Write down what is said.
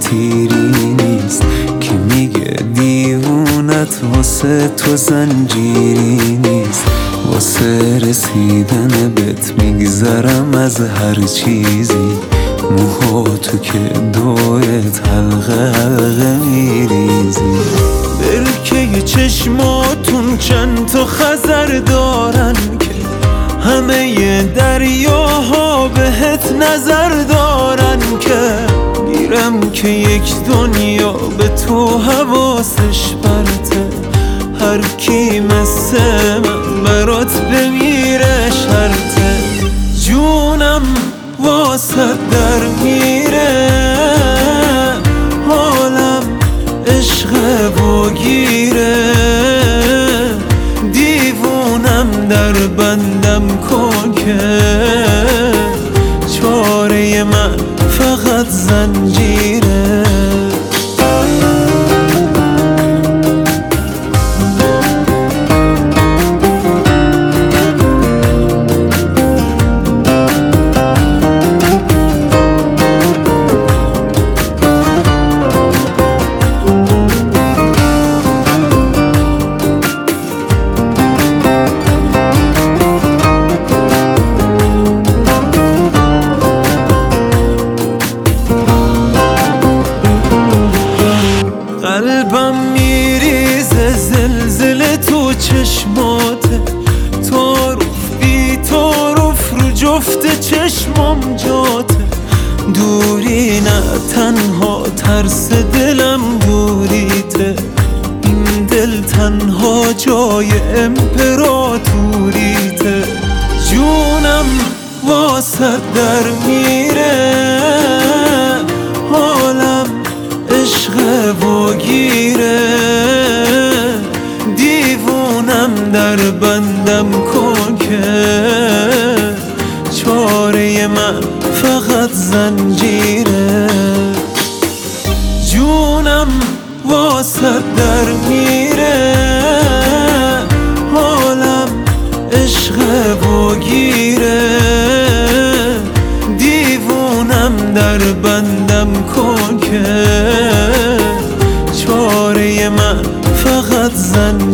تیری نیست که میگه دیوونت واسه تو زنجیری نیست. واسه رسیدن بهت میگذرم از هر چیزی، موها تو که دویت حلقه حلقه میریزی. برکه چشماتون چند تا خزر دارن که همه دریاها بهت نظر دارن که میرم که یک دنیا به تو حواسش برته. هر کی مثل من برات بمیره شرطه. جونم واسه در میره، حالم عشق و گیره. دیوونم در بندم کن که چاره من فقط زنجیره. قلبم میریزه زلزله تو چشماته، تعارف بی تعارف رو جفت چشمام جاته. دوری نه تنها ترس دلم دوریته، این دل تنها جای امپراتوریته. جونم واسه در میره، حالم عشق و گیره. دیوونم در بندم کن که چاره من فقط زنجیره. جونم واسه در میره، حالم عشق و گیره. دیوونم در بندم کن که چاره من فقط زنجیره.